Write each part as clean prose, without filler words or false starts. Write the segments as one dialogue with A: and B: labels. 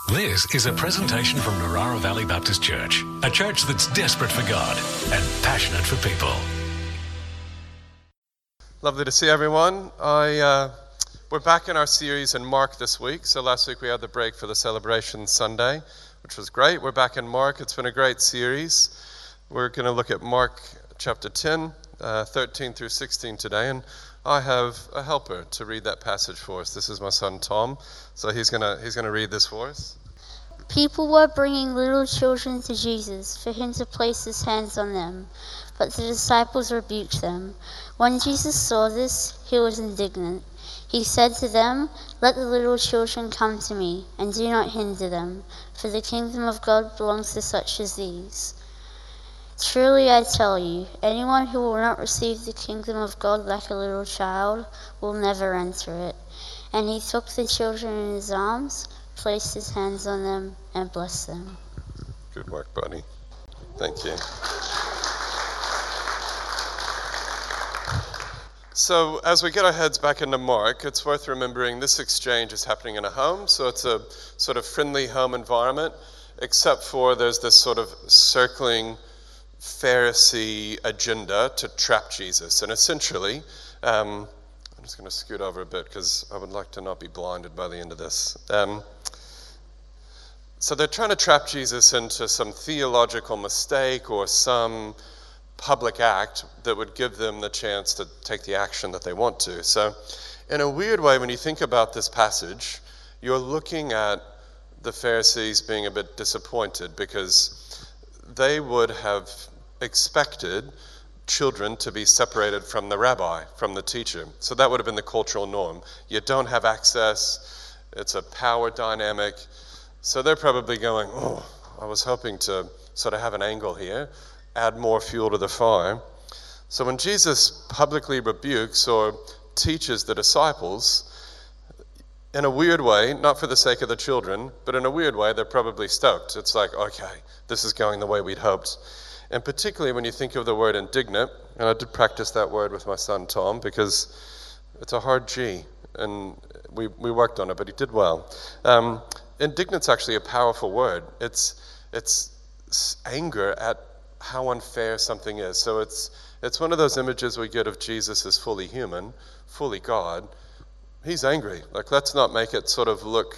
A: This is a presentation from Narara Valley Baptist Church, a church that's desperate for God and passionate for people.
B: Lovely to see everyone. We're back in our series in Mark this week. So last week we had the break for the Celebration Sunday, which was great. We're back in Mark. It's been a great series. We're going to look at Mark chapter 10, 13 through 16 today, and I have a helper to read that passage for us. This is my son Tom, so he's gonna read this for us.
C: People were bringing little children to Jesus for him to place his hands on them, but the disciples rebuked them. When Jesus saw this, he was indignant. He said to them, "Let the little children come to me, and do not hinder them, for the kingdom of God belongs to such as these. Truly I tell you, anyone who will not receive the kingdom of God like a little child will never enter it." And he took the children in his arms, placed his hands on them, and blessed them.
B: Good work, buddy. Thank you. So as we get our heads back into Mark, it's worth remembering this exchange is happening in a home, so it's a sort of friendly home environment, except for there's this sort of circling Pharisee agenda to trap Jesus. And essentially, I'm just going to scoot over a bit because I would like to not be blinded by the end of this. So they're trying to trap Jesus into some theological mistake or some public act that would give them the chance to take the action that they want to. So in a weird way, when you think about this passage, you're looking at the Pharisees being a bit disappointed because they would have expected children to be separated from the rabbi, from the teacher. So that would have been the cultural norm. You don't have access. It's a power dynamic. So they're probably going, "Oh, I was hoping to sort of have an angle here, add more fuel to the fire." So when Jesus publicly rebukes or teaches the disciples, in a weird way, not for the sake of the children, but in a weird way, they're probably stoked. It's like, okay, this is going the way we'd hoped. And particularly when you think of the word indignant, and I did practice that word with my son Tom because it's a hard G, and we worked on it, but he did well. Indignant's actually a powerful word. It's anger at how unfair something is. So it's one of those images we get of Jesus as fully human, fully God. He's angry. Like, let's not make it sort of look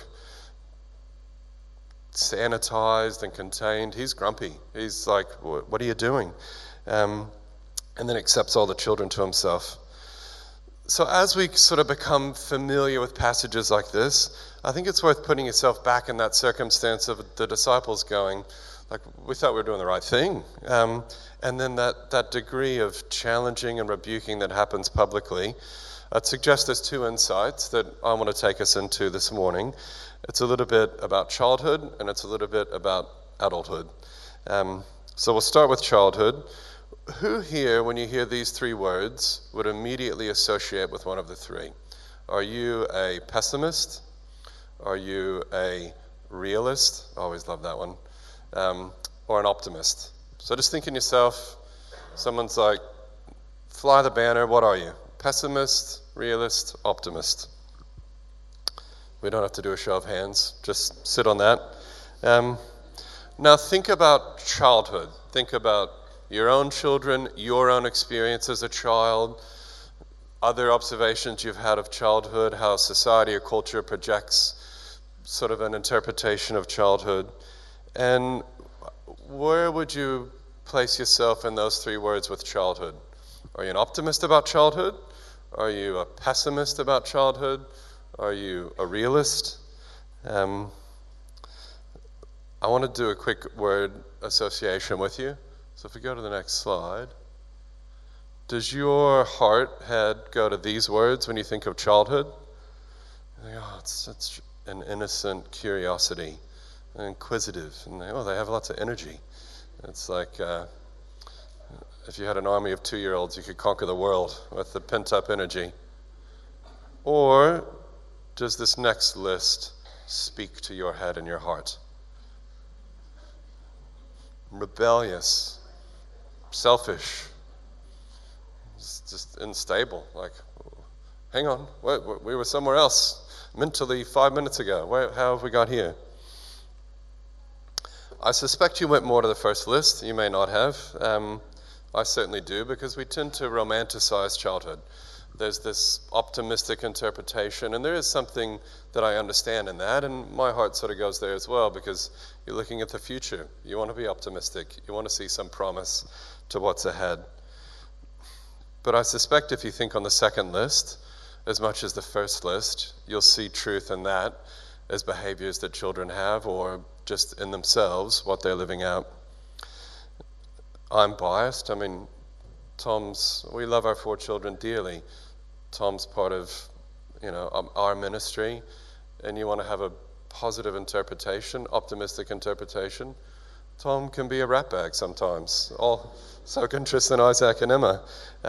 B: sanitized and contained. He's grumpy. He's like, "What are you doing?" And then accepts all the children to himself. So as we sort of become familiar with passages like this, I think it's worth putting yourself back in that circumstance of the disciples going, like, we thought we were doing the right thing. And then that degree of challenging and rebuking that happens publicly. I'd suggest there's two insights that I want to take us into this morning. It's a little bit about childhood, and it's a little bit about adulthood. So we'll start with childhood. Who here, when you hear these three words, would immediately associate with one of the three? Are you a pessimist? Are you a realist? I always love that one. Or an optimist? So just think in yourself, someone's like, fly the banner, what are you? Pessimist, realist, optimist? We don't have to do a show of hands, just sit on that. Now think about childhood. Think about your own children, your own experience as a child, other observations you've had of childhood, how society or culture projects sort of an interpretation of childhood. And where would you place yourself in those three words with childhood? Are you an optimist about childhood? Are you a pessimist about childhood? Are you a realist? I want to do a quick word association with you. So if we go to the next slide, does your head go to these words when you think of childhood? You think, oh, it's an innocent curiosity, inquisitive, and they have lots of energy. It's like if you had an army of 2-year-olds, you could conquer the world with the pent-up energy. Or does this next list speak to your head and your heart? Rebellious, selfish, just unstable. Like, hang on, we were somewhere else mentally 5 minutes ago. How have we got here? I suspect you went more to the first list. You may not have. I certainly do, because we tend to romanticize childhood. There's this optimistic interpretation, and there is something that I understand in that, and my heart sort of goes there as well, because you're looking at the future. You want to be optimistic. You want to see some promise to what's ahead. But I suspect if you think on the second list, as much as the first list, you'll see truth in that as behaviors that children have, or just in themselves, what they're living out. I'm biased. I mean, we love our 4 children dearly. Tom's part of, our ministry, and you want to have a positive interpretation, optimistic interpretation. Tom can be a ratbag sometimes. So can Tristan, Isaac, and Emma.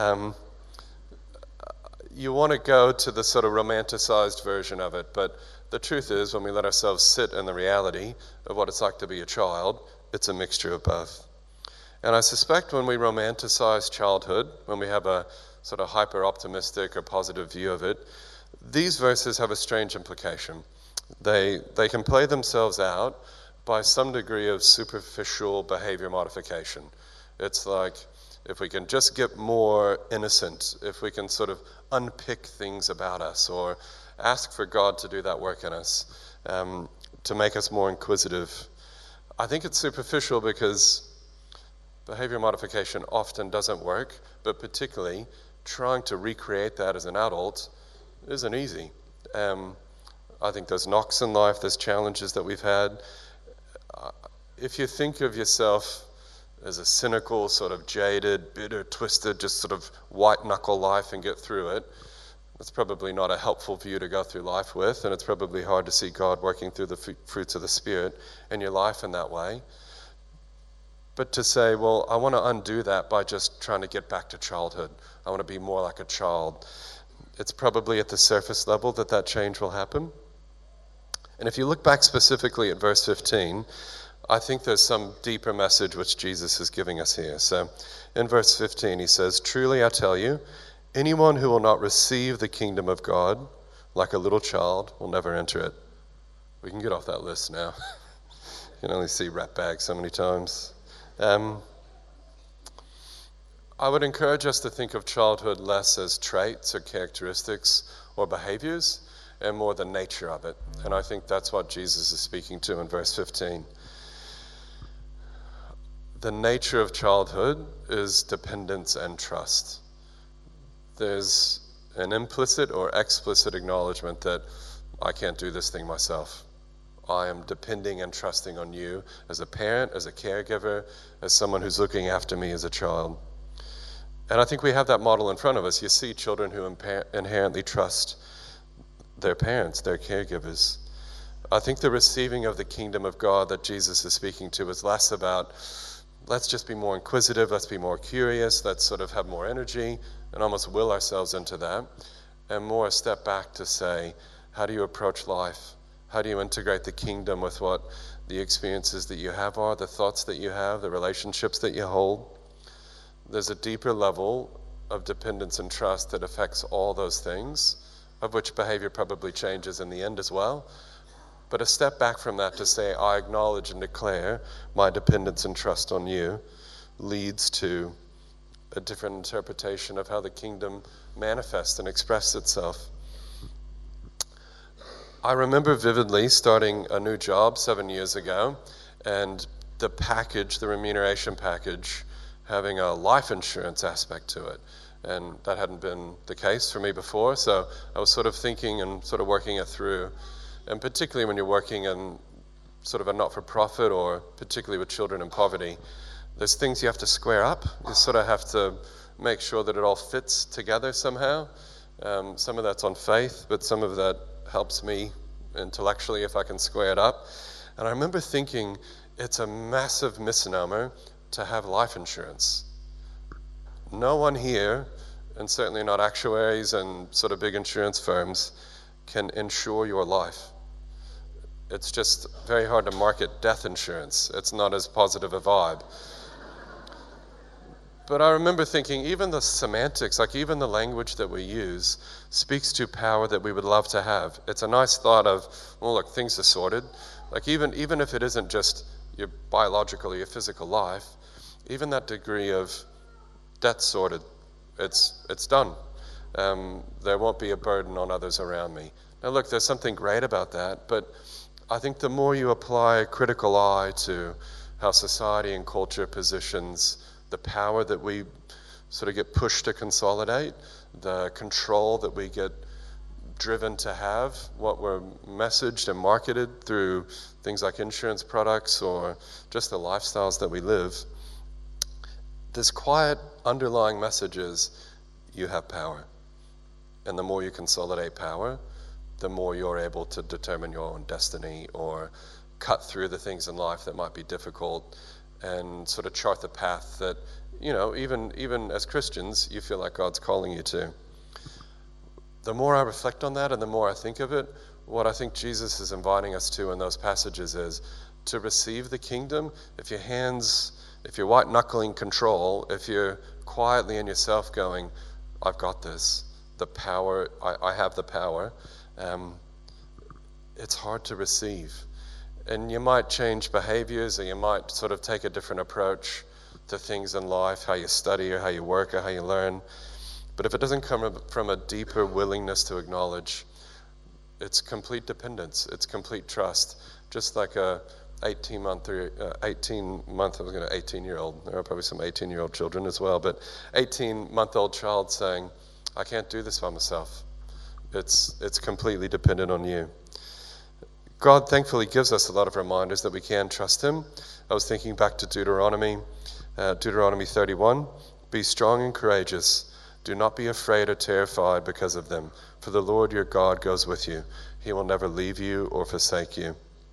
B: You want to go to the sort of romanticized version of it, but the truth is, when we let ourselves sit in the reality of what it's like to be a child, it's a mixture of both. And I suspect when we romanticize childhood, when we have a sort of hyper-optimistic or positive view of it, these verses have a strange implication. They can play themselves out by some degree of superficial behavior modification. It's like, if we can just get more innocent, if we can sort of unpick things about us, or ask for God to do that work in us, to make us more inquisitive. I think it's superficial because behavior modification often doesn't work, but particularly trying to recreate that as an adult isn't easy. I think there's knocks in life, there's challenges that we've had. If you think of yourself as a cynical, sort of jaded, bitter, twisted, just sort of white-knuckle life and get through it, it's probably not a helpful view to go through life with, and it's probably hard to see God working through the fruits of the Spirit in your life in that way. But to say, well, I want to undo that by just trying to get back to childhood. I want to be more like a child. It's probably at the surface level that change will happen. And if you look back specifically at verse 15, I think there's some deeper message which Jesus is giving us here. So in verse 15, he says, "Truly I tell you, anyone who will not receive the kingdom of God like a little child will never enter it." We can get off that list now. You can only see ratbag so many times. I would encourage us to think of childhood less as traits or characteristics or behaviors, and more the nature of it. And I think that's what Jesus is speaking to in verse 15. The nature of childhood is dependence and trust. There's an implicit or explicit acknowledgement that I can't do this thing myself. I am depending and trusting on you as a parent, as a caregiver, as someone who's looking after me as a child. And I think we have that model in front of us. You see children who inherently trust their parents, their caregivers. I think the receiving of the kingdom of God that Jesus is speaking to is less about, let's just be more inquisitive, let's be more curious, let's sort of have more energy and almost will ourselves into that, and more a step back to say, how do you approach life? How do you integrate the kingdom with what the experiences that you have are, the thoughts that you have, the relationships that you hold? There's a deeper level of dependence and trust that affects all those things, of which behavior probably changes in the end as well. But a step back from that to say, I acknowledge and declare my dependence and trust on you, leads to a different interpretation of how the kingdom manifests and expresses itself. I remember vividly starting a new job 7 years ago, and the package, the remuneration package, having a life insurance aspect to it. And that hadn't been the case for me before, so I was sort of thinking and sort of working it through. And particularly when you're working in sort of a not-for-profit, or particularly with children in poverty, there's things you have to square up. You sort of have to make sure that it all fits together somehow. Some of that's on faith, but some of that helps me intellectually if I can square it up. And I remember thinking, it's a massive misnomer to have life insurance. No one here, and certainly not actuaries and sort of big insurance firms, can insure your life. It's just very hard to market death insurance. It's not as positive a vibe. But I remember thinking, even the semantics, like even the language that we use, speaks to power that we would love to have. It's a nice thought of, well, look, things are sorted. Like even if it isn't just your biological or your physical life, even that degree of debt sorted, it's done. There won't be a burden on others around me. Now look, there's something great about that, but I think the more you apply a critical eye to how society and culture positions the power that we sort of get pushed to consolidate, the control that we get driven to have, what we're messaged and marketed through things like insurance products or just the lifestyles that we live, this quiet underlying message is you have power. And the more you consolidate power, the more you're able to determine your own destiny or cut through the things in life that might be difficult and sort of chart the path that, you know, even as Christians, you feel like God's calling you to. The more I reflect on that and the more I think of it, what I think Jesus is inviting us to in those passages is to receive the kingdom. If you're white-knuckling control, if you're quietly in yourself going, I've got this, the power, I have the power, it's hard to receive. And you might change behaviors, or you might sort of take a different approach to things in life, how you study or how you work or how you learn. But if it doesn't come from a deeper willingness to acknowledge, it's complete dependence, it's complete trust. Just like a 18-year-old, there are probably some 18-year-old children as well, but 18-month-old child saying, I can't do this by myself. It's completely dependent on you. God thankfully gives us a lot of reminders that we can trust him. I was thinking back to Deuteronomy 31. Be strong and courageous. Do not be afraid or terrified because of them, for the Lord your God goes with you. He will never leave you or forsake you.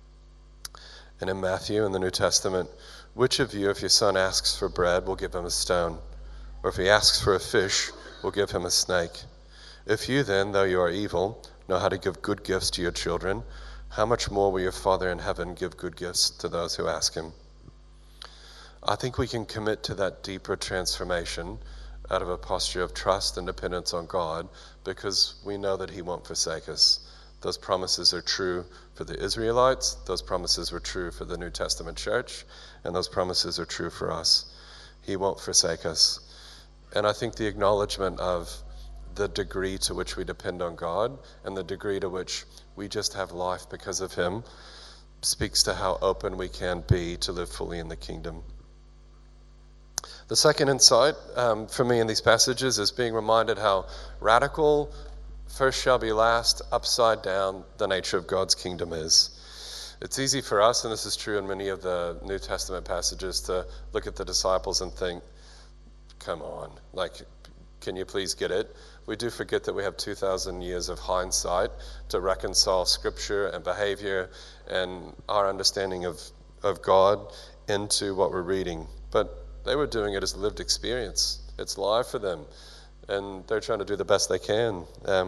B: And in Matthew, in the New Testament, which of you, if your son asks for bread, will give him a stone? Or if he asks for a fish, will give him a snake? If you then, though you are evil, know how to give good gifts to your children, how much more will your Father in heaven give good gifts to those who ask him? I think we can commit to that deeper transformation out of a posture of trust and dependence on God because we know that he won't forsake us. Those promises are true for the Israelites, those promises were true for the New Testament church, and those promises are true for us. He won't forsake us. And I think the acknowledgement of the degree to which we depend on God and the degree to which we just have life because of him speaks to how open we can be to live fully in the kingdom. The second insight for me in these passages is being reminded how radical, first shall be last, upside down the nature of God's kingdom is. It's easy for us, and this is true in many of the New Testament passages, to look at the disciples and think, come on, like, can you please get it? We do forget that we have 2,000 years of hindsight to reconcile scripture and behavior and our understanding of God into what we're reading. But they were doing it as lived experience. It's live for them, and they're trying to do the best they can.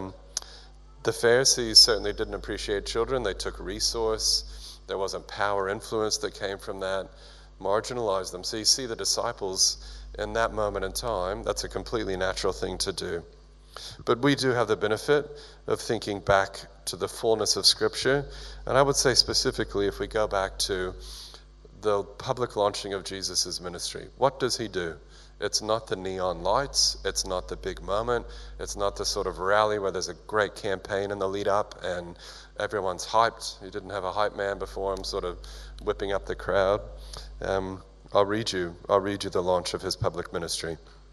B: The Pharisees certainly didn't appreciate children. They took resource. There wasn't power influence that came from that. Marginalized them. So you see the disciples in that moment in time, that's a completely natural thing to do. But we do have the benefit of thinking back to the fullness of Scripture. And I would say specifically, if we go back to the public launching of Jesus' ministry, what does he do? It's not the neon lights. It's not the big moment. It's not the sort of rally where there's a great campaign in the lead up and everyone's hyped. He didn't have a hype man before him sort of whipping up the crowd. I'll read you the launch of his public ministry.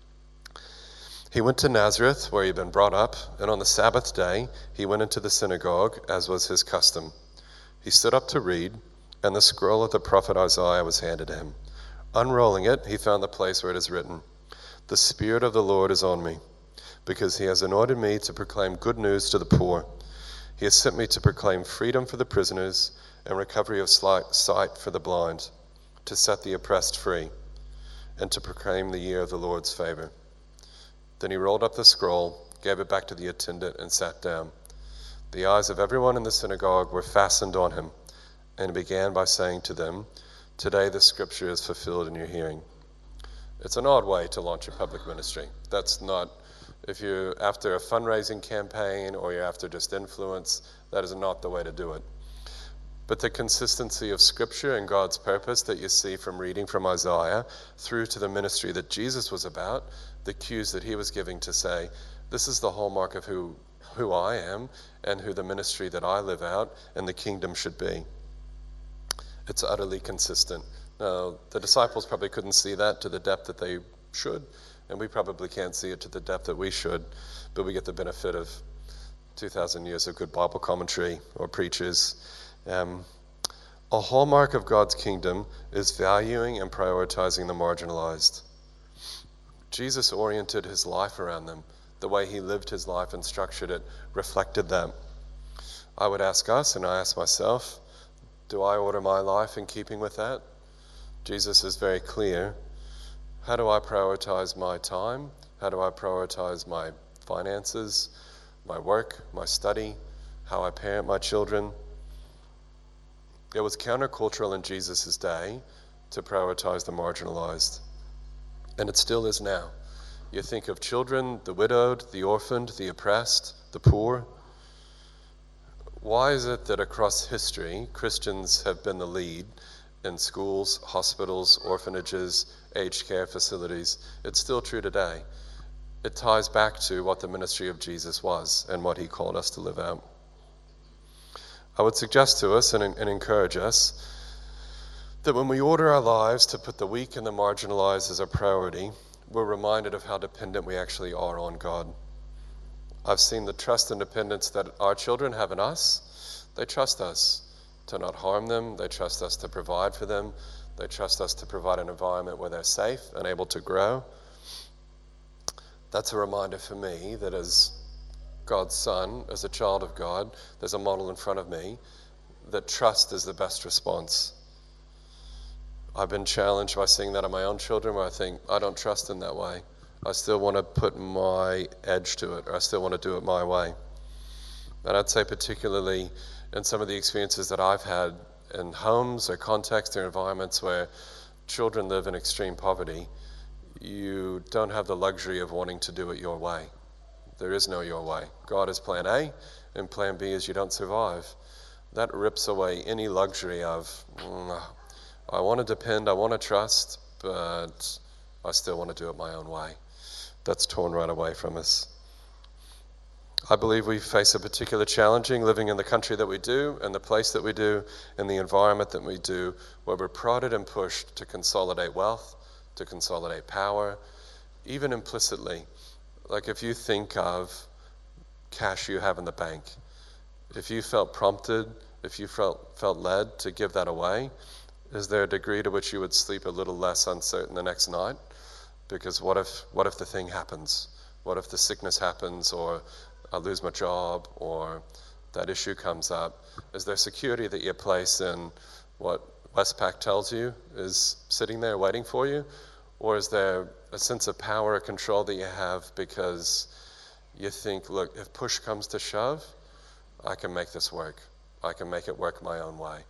B: He went to Nazareth, where he had been brought up, and on the Sabbath day he went into the synagogue, as was his custom. He stood up to read, and the scroll of the prophet Isaiah was handed to him. Unrolling it, he found the place where it is written, "The Spirit of the Lord is on me, because he has anointed me to proclaim good news to the poor. He has sent me to proclaim freedom for the prisoners and recovery of sight for the blind, to set the oppressed free, and to proclaim the year of the Lord's favor." Then he rolled up the scroll, gave it back to the attendant, and sat down. The eyes of everyone in the synagogue were fastened on him, and he began by saying to them, "Today the scripture is fulfilled in your hearing." It's an odd way to launch a public ministry. That's not, if you're after a fundraising campaign or you're after just influence, that is not the way to do it. But the consistency of Scripture and God's purpose that you see from reading from Isaiah through to the ministry that Jesus was about, the cues that he was giving to say, this is the hallmark of who I am and who the ministry that I live out and the kingdom should be. It's utterly consistent. Now, the disciples probably couldn't see that to the depth that they should, and we probably can't see it to the depth that we should, but we get the benefit of 2,000 years of good Bible commentary or preachers. A hallmark of God's kingdom is valuing and prioritizing the marginalized. Jesus oriented his life around them. The way he lived his life and structured it reflected that. I would ask us, and I ask myself, do I order my life in keeping with that? Jesus is very clear. How do I prioritize my time? How do I prioritize my finances, my work, my study, how I parent my children? It was countercultural in Jesus' day to prioritize the marginalized. And it still is now. You think of children, the widowed, the orphaned, the oppressed, the poor. Why is it that across history, Christians have been the lead in schools, hospitals, orphanages, aged care facilities? It's still true today. It ties back to what the ministry of Jesus was and what he called us to live out. I would suggest to us and encourage us that when we order our lives to put the weak and the marginalized as a priority, we're reminded of how dependent we actually are on God. I've seen the trust and dependence that our children have in us. They trust us to not harm them. They trust us to provide for them. They trust us to provide an environment where they're safe and able to grow. That's a reminder for me that as God's son, as a child of God, there's a model in front of me that trust is the best response. I've been challenged by seeing that in my own children where I think, I don't trust in that way. I still want to put my edge to it, or I still want to do it my way. And I'd say particularly in some of the experiences that I've had in homes or contexts or environments where children live in extreme poverty, you don't have the luxury of wanting to do it your way. There is no your way. God is plan A, and plan B is you don't survive. That rips away any luxury of, I want to depend, I want to trust, but I still want to do it my own way. That's torn right away from us. I believe we face a particular challenging living in the country that we do, and the place that we do, and the environment that we do, where we're prodded and pushed to consolidate wealth, to consolidate power, even implicitly. Like if you think of cash you have in the bank, if you felt prompted, if you felt led to give that away, is there a degree to which you would sleep a little less uncertain the next night? Because what if the thing happens? What if the sickness happens, or I lose my job, or that issue comes up? Is there security that you place in what Westpac tells you is sitting there waiting for you? Or is there a sense of power or control that you have because you think, look, if push comes to shove, I can make this work. I can make it work my own way.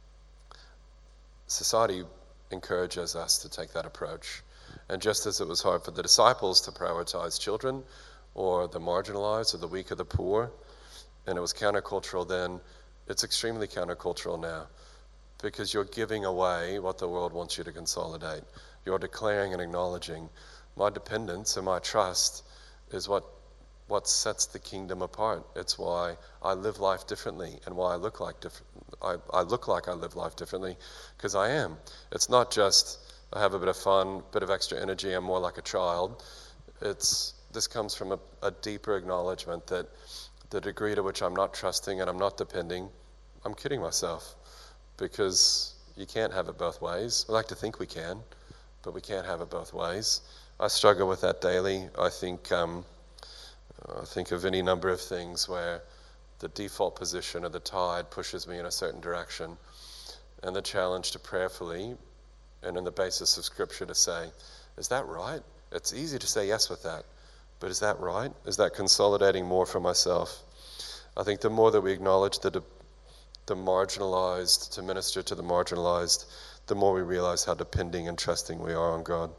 B: Society encourages us to take that approach. And just as it was hard for the disciples to prioritize children or the marginalized or the weak or the poor, and it was countercultural then, it's extremely countercultural now, because you're giving away what the world wants you to consolidate. You're declaring and acknowledging my dependence and my trust is what sets the kingdom apart. It's why I live life differently and why I look like I look like I live life differently, because I am. It's not just I have a bit of fun, bit of extra energy, I'm more like a child. This comes from a deeper acknowledgement that the degree to which I'm not trusting and I'm not depending, I'm kidding myself, because you can't have it both ways. We like to think we can, but we can't have it both ways. I struggle with that daily. I think of any number of things where the default position of the tide pushes me in a certain direction, and the challenge to prayerfully and on the basis of Scripture to say, is that right? It's easy to say yes with that, but is that right? Is that consolidating more for myself? I think the more that we acknowledge the marginalized, to minister to the marginalized, the more we realize how depending and trusting we are on God.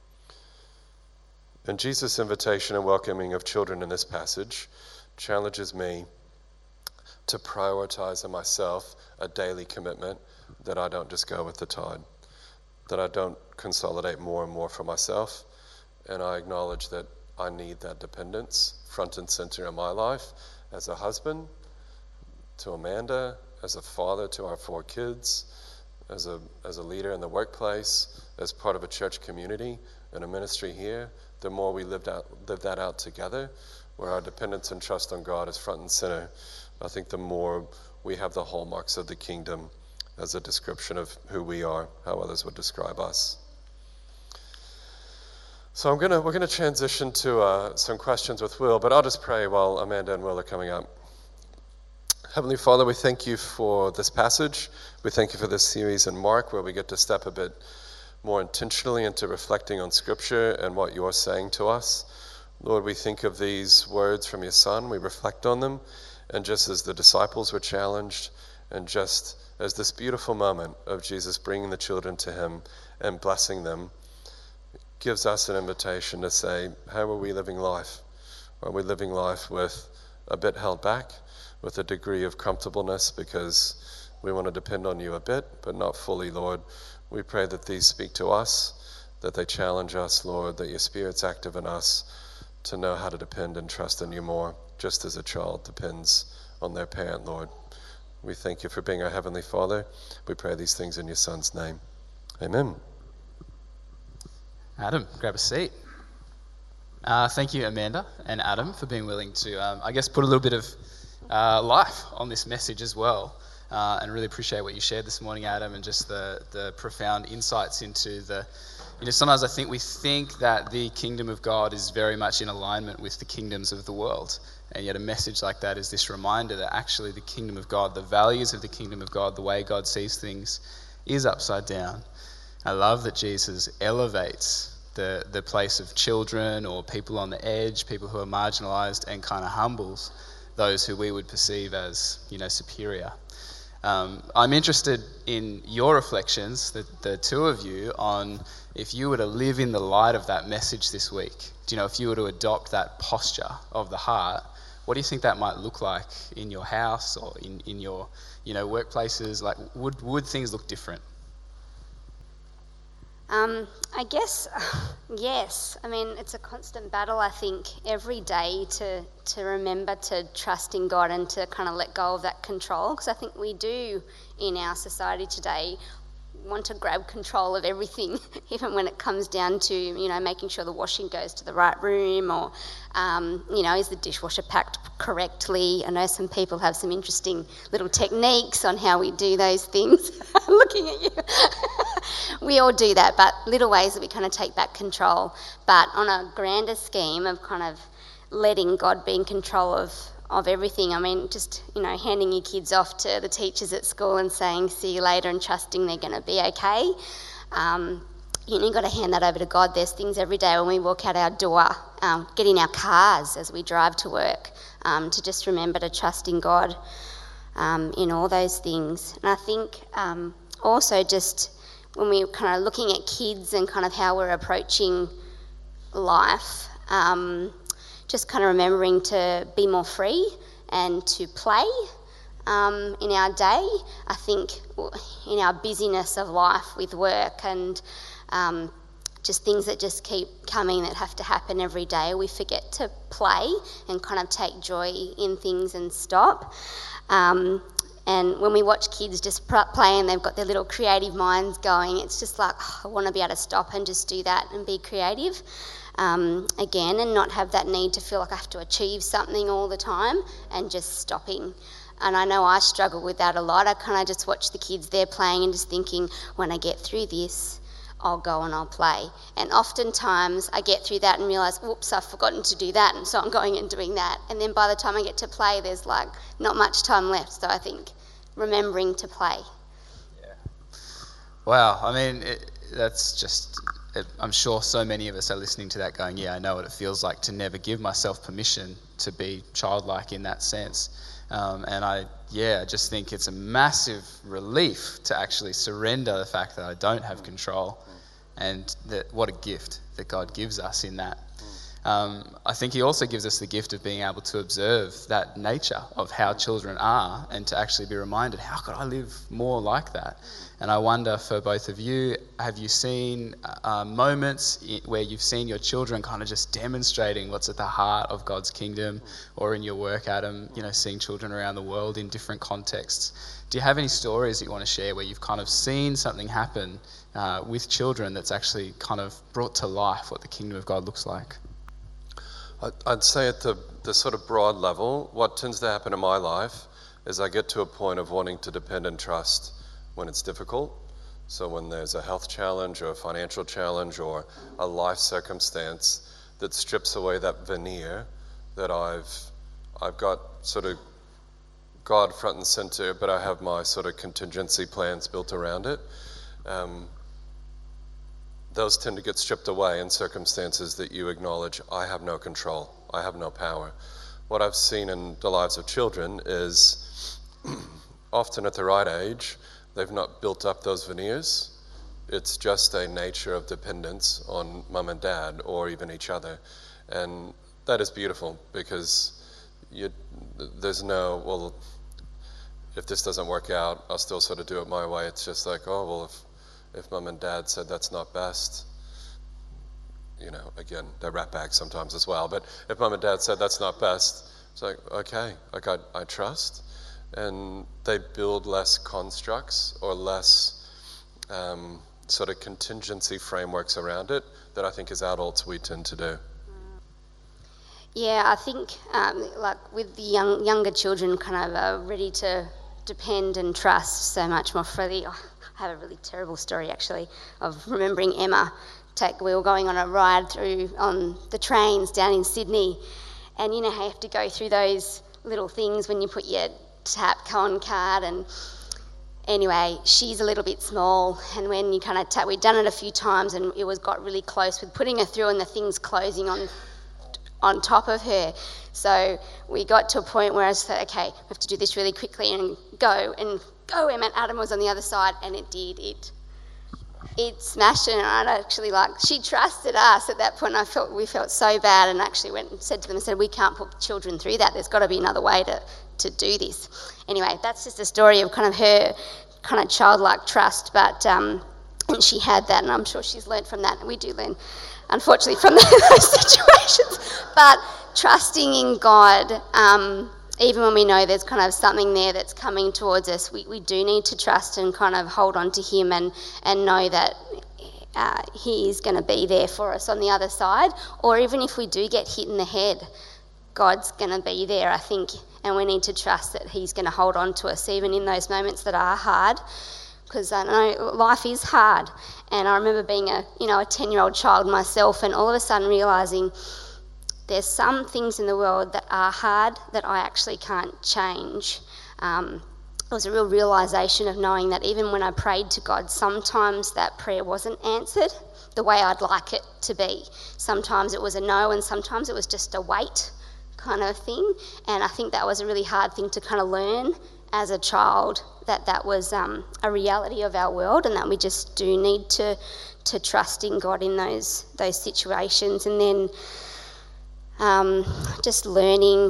B: And Jesus' invitation and welcoming of children in this passage challenges me to prioritize in myself a daily commitment that I don't just go with the tide, that I don't consolidate more and more for myself, and I acknowledge that I need that dependence front and center in my life as a husband to Amanda, as a father to our 4 kids, as a leader in the workplace, as part of a church community and a ministry here. The more we live that out together, where our dependence and trust on God is front and center, I think the more we have the hallmarks of the kingdom as a description of who we are, how others would describe us. So we're going to transition to some questions with Will, but I'll just pray while Amanda and Will are coming up. Heavenly Father, we thank you for this passage. We thank you for this series in Mark, where we get to step a bit more intentionally into reflecting on Scripture and what you're saying to us. Lord, we think of these words from your Son, we reflect on them, and just as the disciples were challenged, and just as this beautiful moment of Jesus bringing the children to him and blessing them, gives us an invitation to say, how are we living life? Are we living life with a bit held back, with a degree of comfortableness because we want to depend on you a bit, but not fully, Lord? We pray that these speak to us, that they challenge us, Lord, that your Spirit's active in us to know how to depend and trust in you more, just as a child depends on their parent, Lord. We thank you for being our Heavenly Father. We pray these things in your Son's name. Amen.
D: Adam, grab a seat. Thank you, Amanda and Adam, for being willing to, put a little bit of life on this message as well. And really appreciate what you shared this morning, Adam, and just the profound insights into sometimes I think we think that the kingdom of God is very much in alignment with the kingdoms of the world. And yet a message like that is this reminder that actually the kingdom of God, the values of the kingdom of God, the way God sees things is upside down. I love that Jesus elevates the place of children or people on the edge, people who are marginalized, and kind of humbles those who we would perceive as, superior. I'm interested in your reflections, the two of you, on if you were to live in the light of that message this week. If you were to adopt that posture of the heart, what do you think that might look like in your house or in your, workplaces? Like, would things look different?
C: I guess, yes. I mean, it's a constant battle, I think, every day to remember to trust in God and to kind of let go of that control, because I think we do in our society today want to grab control of everything, even when it comes down to, making sure the washing goes to the right room, or, is the dishwasher packed correctly? I know some people have some interesting little techniques on how we do those things. I'm looking at you. We all do that, but little ways that we kind of take back control. But on a grander scheme of kind of letting God be in control of everything. I mean, just, handing your kids off to the teachers at school and saying, see you later, and trusting they're going to be okay. You've got to hand that over to God. There's things every day when we walk out our door, get in our cars as we drive to work, to just remember to trust in God in all those things. And I think also just when we're kind of looking at kids and kind of how we're approaching life, just kind of remembering to be more free and to play in our day. I think in our busyness of life with work and just things that just keep coming that have to happen every day, we forget to play and kind of take joy in things and stop. And when we watch kids just play and they've got their little creative minds going, it's just like, I want to be able to stop and just do that and be creative again, and not have that need to feel like I have to achieve something all the time, and just stopping. And I know I struggle with that a lot. I kind of just watch the kids there playing and just thinking, when I get through this, I'll go and I'll play. And oftentimes I get through that and realise, whoops, I've forgotten to do that, and so I'm going and doing that. And then by the time I get to play, there's like not much time left. So I think remembering to play.
D: Yeah. Wow. I mean, that's just... I'm sure so many of us are listening to that going, yeah, I know what it feels like to never give myself permission to be childlike in that sense. And I just think it's a massive relief to actually surrender the fact that I don't have control, and that what a gift that God gives us in that. I think he also gives us the gift of being able to observe that nature of how children are and to actually be reminded, how could I live more like that? And I wonder for both of you, have you seen moments where you've seen your children kind of just demonstrating what's at the heart of God's kingdom, or in your work, Adam, seeing children around the world in different contexts? Do you have any stories that you want to share where you've kind of seen something happen with children that's actually kind of brought to life what the kingdom of God looks like?
B: I'd say at the sort of broad level, what tends to happen in my life is I get to a point of wanting to depend and trust when it's difficult. So when there's a health challenge or a financial challenge or a life circumstance that strips away that veneer that I've got sort of God front and center, but I have my sort of contingency plans built around it. Those tend to get stripped away in circumstances that you acknowledge, I have no control, I have no power. What I've seen in the lives of children is often at the right age, they've not built up those veneers. It's just a nature of dependence on mum and dad or even each other. And that is beautiful because there's no, well, if this doesn't work out, I'll still sort of do it my way. It's just like, oh, well, if mum and dad said that's not best, again, they're rat bags sometimes as well, but if mum and dad said that's not best, it's like, okay, like I trust. And they build less constructs or less sort of contingency frameworks around it that I think as adults we tend to do.
E: Yeah, I think like with the younger children kind of ready to depend and trust so much more freely. I have a really terrible story actually of remembering Emma. We were going on a ride through on the trains down in Sydney, and you know how you have to go through those little things when you put your tap on card, and anyway, she's a little bit small, and when you kind of tap, we'd done it a few times and it got really close with putting her through and the things closing on top of her. So we got to a point where I said, okay, we have to do this really quickly and go, Emma. Adam was on the other side, and it did. It smashed her, and I'd actually she trusted us at that point. We felt so bad, and actually went and said to them, we can't put children through that. There's got to be another way to do this. Anyway, that's just a story of kind of her kind of childlike trust, but and she had that, and I'm sure she's learned from that. And we do learn, unfortunately, from those situations. But trusting in God, even when we know there's kind of something there that's coming towards us, we do need to trust and kind of hold on to Him and know that He is going to be there for us on the other side. Or even if we do get hit in the head, God's going to be there, I think, and we need to trust that He's going to hold on to us even in those moments that are hard, because I know life is hard. And I remember being a 10-year-old child myself, and all of a sudden realising there's some things in the world that are hard that I actually can't change. It was a real realisation of knowing that even when I prayed to God, sometimes that prayer wasn't answered the way I'd like it to be. Sometimes it was a no, and sometimes it was just a wait kind of thing. And I think that was a really hard thing to kind of learn as a child, that was a reality of our world, and that we just do need to trust in God in those situations. And then just learning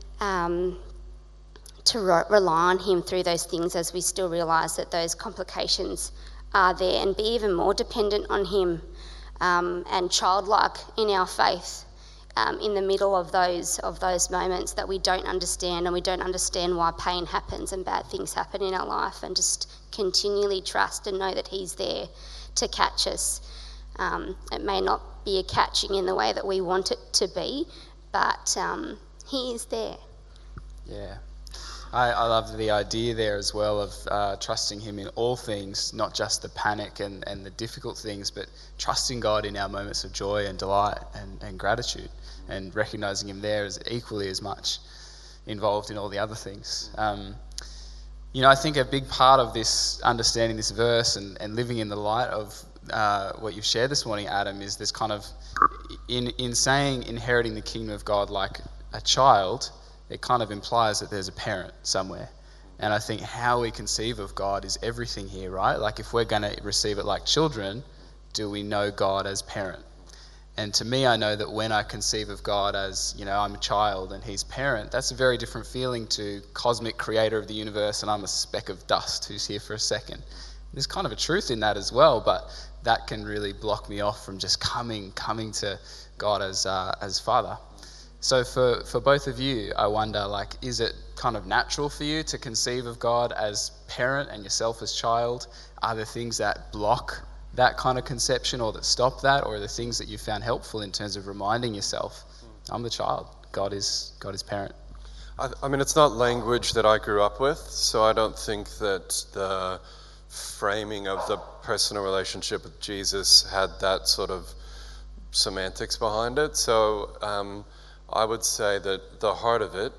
E: to rely on Him through those things as we still realise that those complications are there, and be even more dependent on Him and childlike in our faith in the middle of those moments that we don't understand, and we don't understand why pain happens and bad things happen in our life, and just continually trust and know that He's there to catch us. It may not be a catching in the way that we want it to be, but He is there.
D: Yeah. I love the idea there as well of trusting Him in all things, not just the panic and the difficult things, but trusting God in our moments of joy and delight and gratitude, and recognising Him there as equally as much involved in all the other things. I think a big part of this, understanding this verse and living in the light of what you've shared this morning, Adam, is this kind of, in saying inheriting the kingdom of God like a child, it kind of implies that there's a parent somewhere. And I think how we conceive of God is everything here, right? Like if we're going to receive it like children, do we know God as parent? And to me, I know that when I conceive of God as, I'm a child and he's parent, that's a very different feeling to cosmic creator of the universe and I'm a speck of dust who's here for a second. There's kind of a truth in that as well, but that can really block me off from just coming to God as Father. So for both of you, I wonder, is it kind of natural for you to conceive of God as parent and yourself as child? Are there things that block that kind of conception or that stop that, or are there things that you found helpful in terms of reminding yourself, I'm the child, God is parent?
B: I mean, it's not language that I grew up with, so I don't think that the framing of the personal relationship with Jesus had that sort of semantics behind it. So I would say that the heart of it,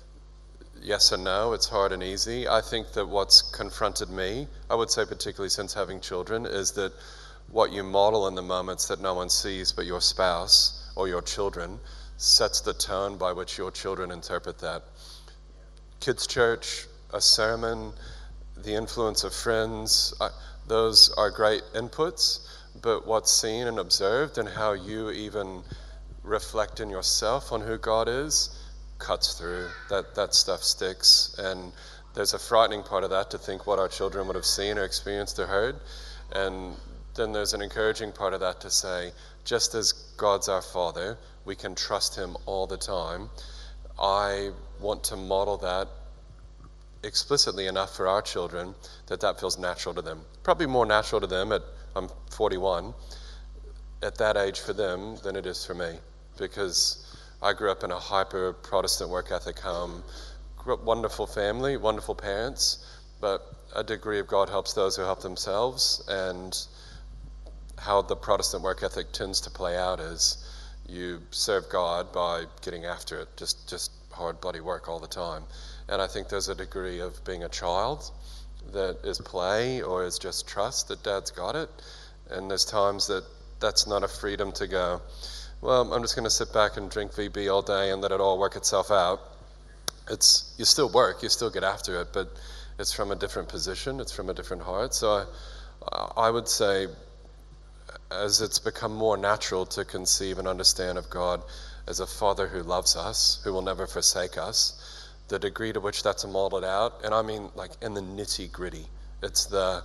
B: yes and no, it's hard and easy. I think that what's confronted me, I would say particularly since having children, is that what you model in the moments that no one sees but your spouse or your children sets the tone by which your children interpret that. Kids' church, a sermon, the influence of friends, those are great inputs, but what's seen and observed and how you even reflect in yourself on who God is cuts through. That stuff sticks, and there's a frightening part of that to think what our children would have seen or experienced or heard, and then there's an encouraging part of that to say, just as God's our Father, we can trust him all the time. I want to model that explicitly enough for our children that feels natural to them. Probably more natural to them I'm 41, at that age for them than it is for me, because I grew up in a hyper Protestant work ethic home, grew up wonderful family, wonderful parents, but a degree of God helps those who help themselves, and how the Protestant work ethic tends to play out is you serve God by getting after it, just hard bloody work all the time. And I think there's a degree of being a child that is play or is just trust that Dad's got it, and there's times that's not a freedom to go, well, I'm just going to sit back and drink VB all day and let it all work itself out. You still work, you still get after it, but it's from a different position, it's from a different heart. So I would say, as it's become more natural to conceive and understand of God as a Father who loves us, who will never forsake us, the degree to which that's modeled out, and I mean in the nitty gritty, it's the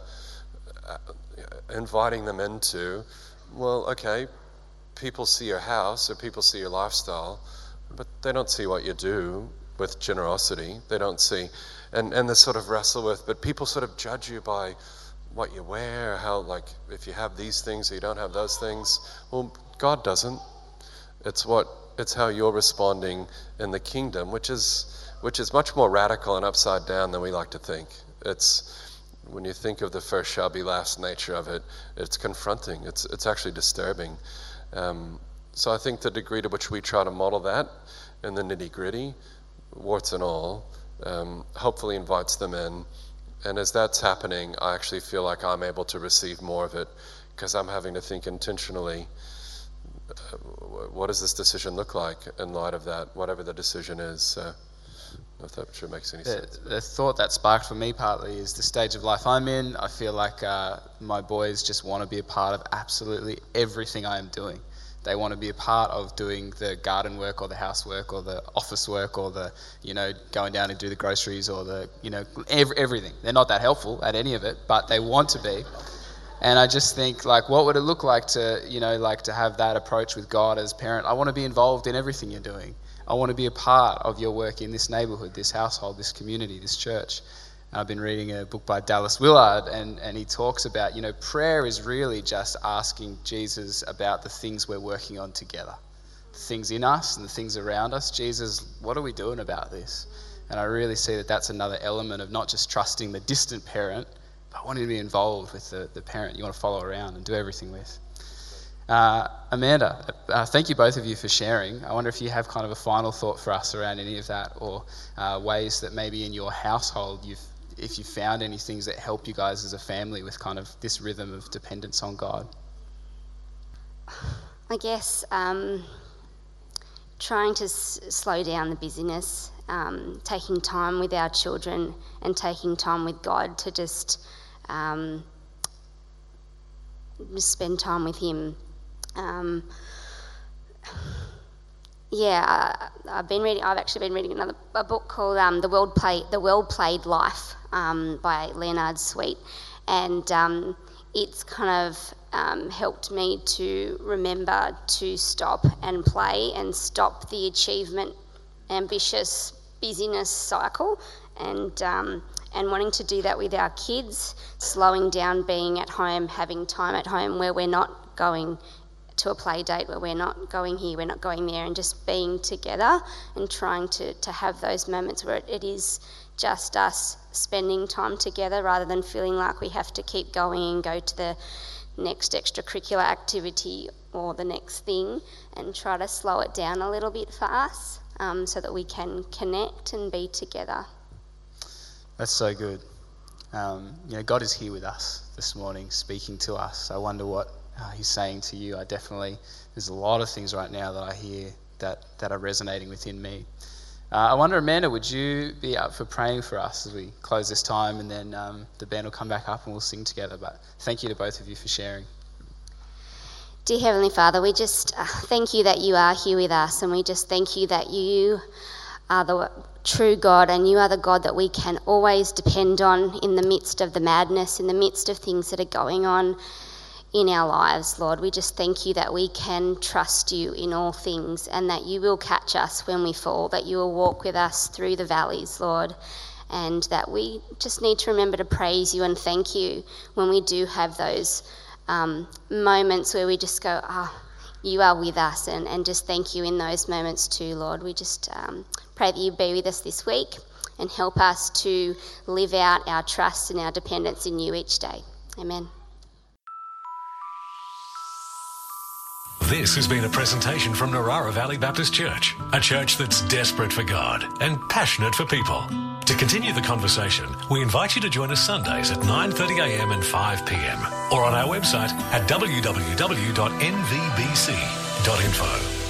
B: inviting them into, well, okay, people see your house or people see your lifestyle, but they don't see what you do with generosity. They don't see, and they sort of wrestle with, but people sort of judge you by what you wear, how, if you have these things or you don't have those things. Well, God doesn't. It's how you're responding in the kingdom, which is much more radical and upside down than we like to think. It's, when you think of the first shall be last nature of it, it's confronting. It's actually disturbing. So I think the degree to which we try to model that in the nitty-gritty, warts and all, hopefully invites them in. And as that's happening, I actually feel like I'm able to receive more of it, because I'm having to think intentionally, what does this decision look like in light of that, whatever the decision is. If that sure makes any sense.
D: The thought that sparked for me partly is the stage of life I'm in. I feel like my boys just want to be a part of absolutely everything I am doing. They want to be a part of doing the garden work or the housework or the office work or the, going down and do the groceries or the, everything. They're not that helpful at any of it, but they want to be. And I just think, what would it look like to, to have that approach with God as parent? I want to be involved in everything you're doing. I want to be a part of your work in this neighborhood, this household, this community, this church. And I've been reading a book by Dallas Willard, and he talks about, prayer is really just asking Jesus about the things we're working on together. The things in us and the things around us. Jesus, what are we doing about this? And I really see that that's another element of not just trusting the distant parent, but wanting to be involved with the parent you want to follow around and do everything with. Amanda, thank you both of you for sharing. I wonder if you have kind of a final thought for us around any of that, or ways that maybe in your household if you found any things that help you guys as a family with kind of this rhythm of dependence on God.
E: I guess trying to slow down the busyness, taking time with our children and taking time with God to just spend time with him. I've actually been reading a book called The Well-Played Life by Leonard Sweet, and it's kind of helped me to remember to stop and play and stop the achievement, ambitious busyness cycle, and wanting to do that with our kids, slowing down, being at home, having time at home where we're not going to a play date, where we're not going here, we're not going there, and just being together and trying to have those moments where it is just us spending time together rather than feeling like we have to keep going and go to the next extracurricular activity or the next thing, and try to slow it down a little bit for us so that we can connect and be together.
D: That's so good. God is here with us this morning, speaking to us. I wonder what He's saying to you. There's a lot of things right now that I hear that are resonating within me. I wonder, Amanda, would you be up for praying for us as we close this time, and then the band will come back up and we'll sing together. But thank you to both of you for sharing.
E: Dear Heavenly Father, we just thank you that you are here with us, and we just thank you that you are the true God, and you are the God that we can always depend on in the midst of the madness, in the midst of things that are going on in our lives, Lord. We just thank you that we can trust you in all things, and that you will catch us when we fall, that you will walk with us through the valleys, Lord, and that we just need to remember to praise you and thank you when we do have those moments where we just go, you are with us, and just thank you in those moments too, Lord. We just pray that you be with us this week and help us to live out our trust and our dependence in you each day. Amen.
A: This has been a presentation from Narara Valley Baptist Church, a church that's desperate for God and passionate for people. To continue the conversation, we invite you to join us Sundays at 9:30 a.m. and 5 p.m. or on our website at www.nvbc.info.